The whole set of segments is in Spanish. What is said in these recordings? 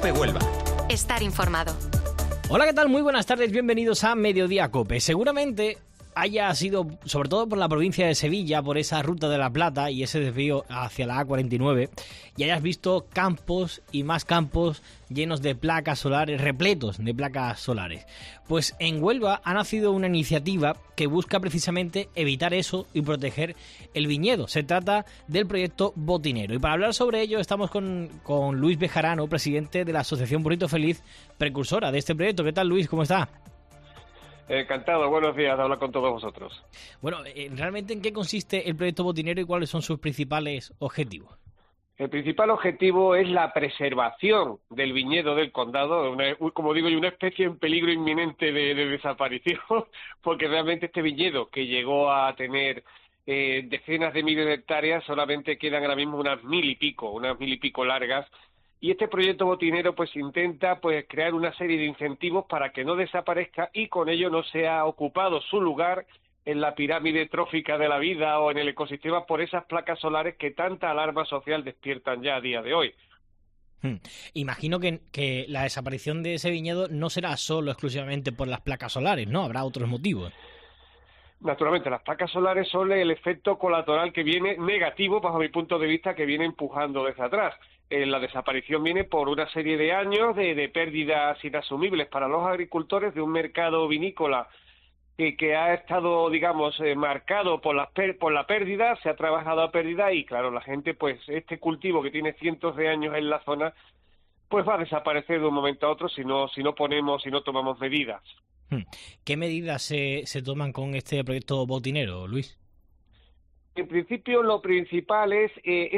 COPE Huelva. Estar informado. Hola, ¿qué tal? Muy buenas tardes, bienvenidos a Mediodía COPE. Seguramente haya sido, sobre todo por la provincia de Sevilla, por esa ruta de la Plata y ese desvío hacia la A49, y hayas visto campos y más campos llenos de placas solares, repletos de placas solares. Pues en Huelva ha nacido una iniciativa que busca precisamente evitar eso y proteger el viñedo. Se trata del proyecto Botinero. Y para hablar sobre ello estamos con Luis Bejarano, presidente de la Asociación Burrito Feliz, precursora de este proyecto. ¿Qué tal, Luis? ¿Cómo está? Encantado, buenos días de hablar con todos vosotros. Bueno, ¿realmente en qué consiste el proyecto Botinero y cuáles son sus principales objetivos? El principal objetivo es la preservación del viñedo del condado, como digo yo, una especie en peligro inminente de desaparición, porque realmente este viñedo, que llegó a tener decenas de miles de hectáreas, solamente quedan ahora mismo unas mil y pico largas. Y este proyecto Botinero pues intenta pues crear una serie de incentivos para que no desaparezca y con ello no sea ocupado su lugar en la pirámide trófica de la vida o en el ecosistema por esas placas solares que tanta alarma social despiertan ya a día de hoy. Imagino que la desaparición de ese viñedo no será solo exclusivamente por las placas solares, ¿no? Habrá otros motivos. Naturalmente, las placas solares son el efecto colateral que viene negativo, bajo mi punto de vista, que viene empujando desde atrás. La desaparición viene por una serie de años de pérdidas inasumibles para los agricultores de un mercado vinícola que ha estado, digamos, marcado por la pérdida, se ha trabajado a pérdida y, claro, la gente, pues, este cultivo que tiene cientos de años en la zona, pues va a desaparecer de un momento a otro si no tomamos medidas. ¿Qué medidas se toman con este proyecto Botinero, Luis? En principio, lo principal es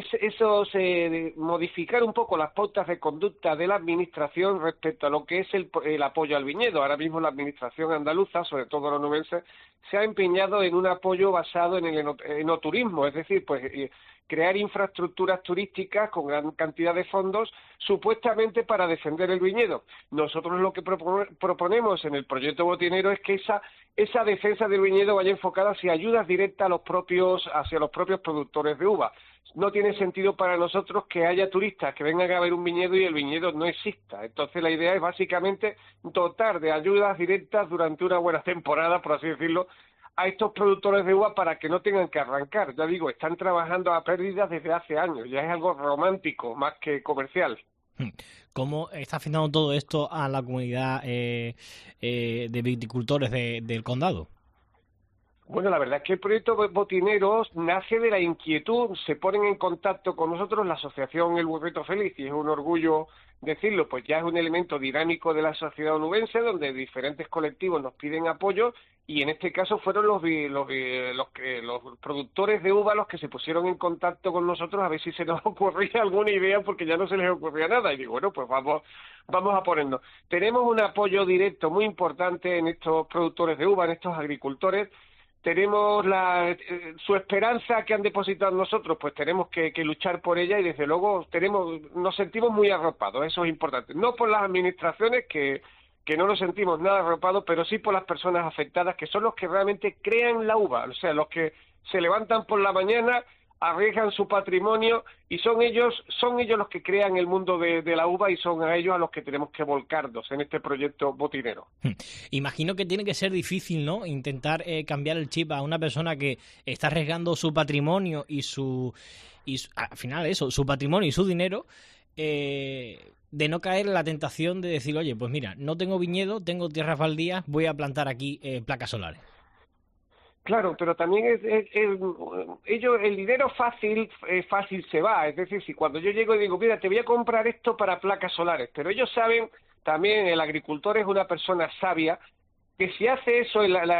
modificar un poco las pautas de conducta de la Administración respecto a lo que es el apoyo al viñedo. Ahora mismo la Administración andaluza, sobre todo la onubense, se ha empeñado en un apoyo basado en el enoturismo, es decir, pues crear infraestructuras turísticas con gran cantidad de fondos, supuestamente para defender el viñedo. Nosotros lo que proponemos en el proyecto Botinero es que esa defensa del viñedo vaya enfocada hacia ayudas directas hacia los propios productores de uva. No tiene sentido para nosotros que haya turistas que vengan a ver un viñedo y el viñedo no exista. Entonces la idea es básicamente dotar de ayudas directas durante una buena temporada, por así decirlo, a estos productores de uva para que no tengan que arrancar. Ya digo, están trabajando a pérdidas desde hace años, ya es algo romántico más que comercial. ¿Cómo está afectando todo esto a la comunidad de viticultores del condado? Bueno, la verdad es que el proyecto Botineros nace de la inquietud, se ponen en contacto con nosotros la asociación El Burrito Feliz, y es un orgullo decirlo, pues ya es un elemento dinámico de la sociedad onubense, donde diferentes colectivos nos piden apoyo, y en este caso fueron los productores de uva los que se pusieron en contacto con nosotros a ver si se nos ocurría alguna idea, porque ya no se les ocurría nada, y digo, bueno, pues vamos a ponernos. Tenemos un apoyo directo muy importante en estos productores de uva, en estos agricultores. Tenemos su esperanza que han depositado en nosotros, pues tenemos que luchar por ella y desde luego nos sentimos muy arropados, eso es importante. No por las administraciones, que no nos sentimos nada arropados, pero sí por las personas afectadas, que son los que realmente crean la uva, o sea, los que se levantan por la mañana, arriesgan su patrimonio y son ellos los que crean el mundo de la uva y son a ellos a los que tenemos que volcarnos en este proyecto Botinero. Imagino que tiene que ser difícil, ¿no?, intentar cambiar el chip a una persona que está arriesgando su patrimonio y al final eso, su patrimonio y su dinero, de no caer en la tentación de decir, oye, pues mira, no tengo viñedo, tengo tierras baldías, voy a plantar aquí placas solares. Claro, pero también el dinero fácil se va, es decir, si cuando yo llego y digo, mira, te voy a comprar esto para placas solares, pero ellos saben, también el agricultor es una persona sabia, que si hace eso,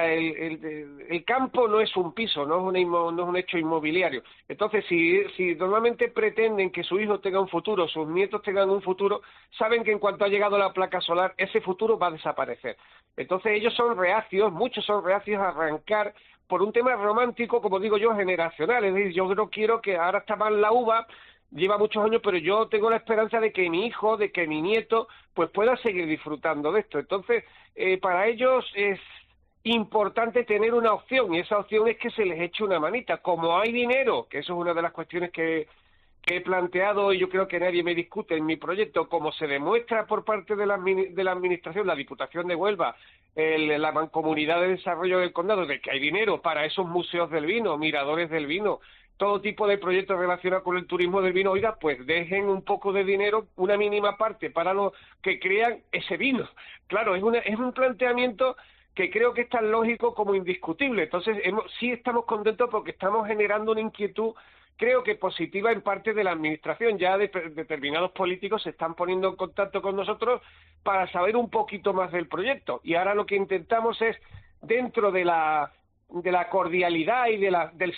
el campo no es un piso, no es un hecho inmobiliario. Entonces, si normalmente pretenden que su hijo tenga un futuro, sus nietos tengan un futuro, saben que en cuanto ha llegado la placa solar, ese futuro va a desaparecer. Entonces, ellos son reacios, muchos son reacios a arrancar por un tema romántico, como digo yo, generacional. Es decir, yo no quiero que ahora está mal la uva, lleva muchos años, pero yo tengo la esperanza de que mi hijo, de que mi nieto, pues pueda seguir disfrutando de esto. Entonces, para ellos es importante tener una opción, y esa opción es que se les eche una manita. Como hay dinero, que eso es una de las cuestiones que que he planteado, y yo creo que nadie me discute en mi proyecto, como se demuestra por parte de la Administración, la Diputación de Huelva, la Mancomunidad de Desarrollo del Condado, de que hay dinero para esos museos del vino, miradores del vino, todo tipo de proyectos relacionados con el turismo del vino, oiga, pues dejen un poco de dinero, una mínima parte, para los que crean ese vino. Claro, es un planteamiento que creo que es tan lógico como indiscutible. Entonces, sí estamos contentos porque estamos generando una inquietud, creo que positiva en parte de la Administración. Ya determinados políticos se están poniendo en contacto con nosotros para saber un poquito más del proyecto. Y ahora lo que intentamos es, dentro de la cordialidad y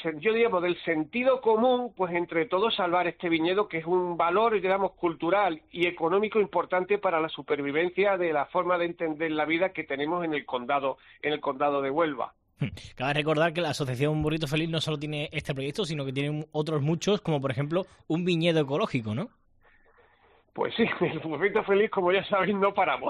del sentido común, pues entre todos salvar este viñedo, que es un valor, digamos, cultural y económico importante para la supervivencia de la forma de entender la vida que tenemos en el condado de Huelva. Cabe recordar que la Asociación Burrito Feliz no solo tiene este proyecto, sino que tiene otros muchos, como por ejemplo un viñedo ecológico, ¿no? Pues sí, el Burrito Feliz, como ya sabéis, no paramos.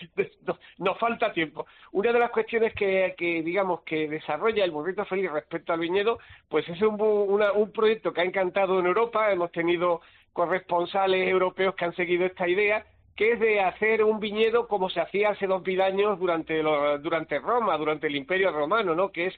Nos falta tiempo. Una de las cuestiones que digamos que desarrolla el Burrito Feliz respecto al viñedo, pues es un proyecto que ha encantado en Europa. Hemos tenido corresponsales europeos que han seguido esta idea, que es de hacer un viñedo como se hacía hace 2000 años durante Roma, durante el Imperio Romano, ¿no? Que es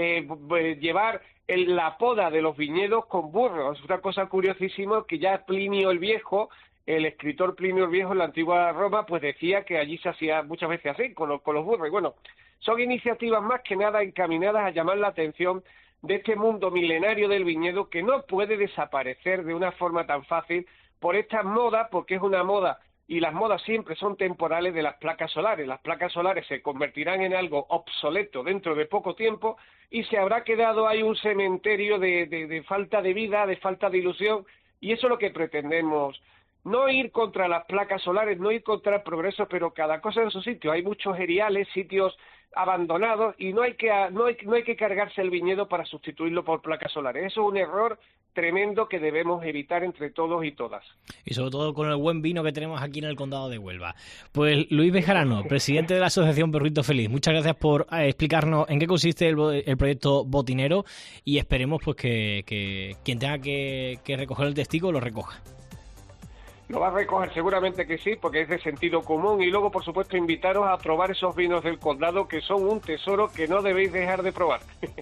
llevar la poda de los viñedos con burros. Es una cosa curiosísima que ya Plinio el Viejo, el escritor Plinio el Viejo en la antigua Roma, pues decía que allí se hacía muchas veces así, con los burros. Y bueno, son iniciativas más que nada encaminadas a llamar la atención de este mundo milenario del viñedo, que no puede desaparecer de una forma tan fácil por estas modas, porque es una moda, y las modas siempre son temporales, de las placas solares. Las placas solares se convertirán en algo obsoleto dentro de poco tiempo y se habrá quedado ahí un cementerio de falta de vida, de falta de ilusión, y eso es lo que pretendemos. No ir contra las placas solares, no ir contra el progreso, pero cada cosa en su sitio. Hay muchos eriales, sitios abandonados, y no hay que cargarse el viñedo para sustituirlo por placas solares. Eso es un error tremendo que debemos evitar entre todos y todas. Y sobre todo con el buen vino que tenemos aquí en el condado de Huelva. Pues Luis Bejarano, presidente de la Asociación Burrito Feliz, muchas gracias por explicarnos en qué consiste el proyecto Botinero, y esperemos pues que quien tenga que recoger el testigo lo recoja. Lo va a recoger, seguramente que sí, porque es de sentido común. Y luego, por supuesto, invitaros a probar esos vinos del condado, que son un tesoro que no debéis dejar de probar.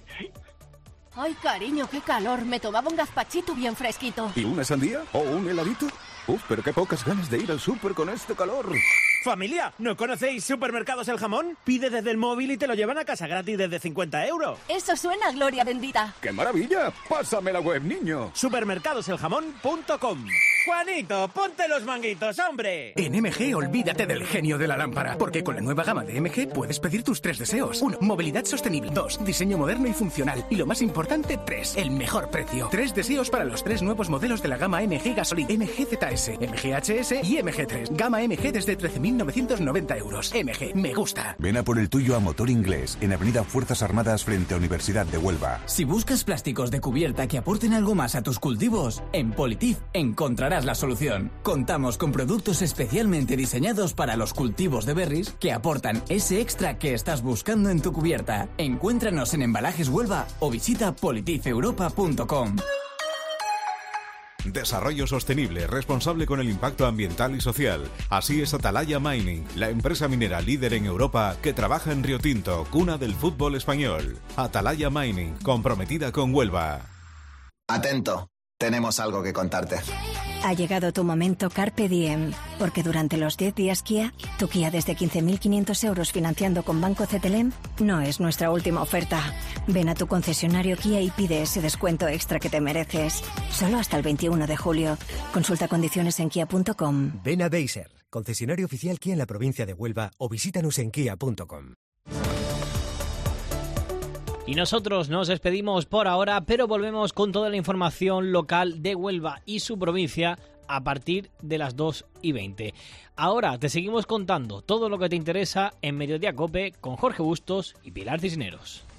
Ay, cariño, qué calor. Me tomaba un gazpachito bien fresquito. ¿Y una sandía? ¿O un heladito? Uf, pero qué pocas ganas de ir al súper con este calor. Familia, ¿no conocéis Supermercados El Jamón? Pide desde el móvil y te lo llevan a casa gratis desde 50 €. Eso suena a gloria bendita. ¡Qué maravilla! Pásame la web, niño. Supermercadoseljamón.com. Juanito, ponte los manguitos, hombre. En MG, olvídate del genio de la lámpara, porque con la nueva gama de MG puedes pedir tus 3 deseos. 1. Movilidad sostenible. 2. Diseño moderno y funcional. Y lo más importante, 3. El mejor precio. 3 deseos para los 3 nuevos modelos de la gama MG Gasolina, MG ZS, MG HS y MG3. Gama MG desde 13.990 €. MG, me gusta. Ven a por el tuyo a Motor Inglés, en Avenida Fuerzas Armadas frente a Universidad de Huelva. Si buscas plásticos de cubierta que aporten algo más a tus cultivos, en Politif encontrarás la solución. Contamos con productos especialmente diseñados para los cultivos de berries que aportan ese extra que estás buscando en tu cubierta. Encuéntranos en Embalajes Huelva o visita politifeuropa.com. Desarrollo sostenible, responsable con el impacto ambiental y social. Así es Atalaya Mining, la empresa minera líder en Europa que trabaja en Río Tinto, cuna del fútbol español. Atalaya Mining, comprometida con Huelva. Atento, tenemos algo que contarte. Ha llegado tu momento Carpe Diem, porque durante los 10 días Kia, tu Kia desde 15.500 € financiando con Banco CTLM no es nuestra última oferta. Ven a tu concesionario Kia y pide ese descuento extra que te mereces. Solo hasta el 21 de julio. Consulta condiciones en kia.com. Ven a Deiser, concesionario oficial Kia en la provincia de Huelva, o visítanos en kia.com. Y nosotros nos despedimos por ahora, pero volvemos con toda la información local de Huelva y su provincia a partir de las 2:20. Ahora te seguimos contando todo lo que te interesa en Mediodía COPE con Jorge Bustos y Pilar Cisneros.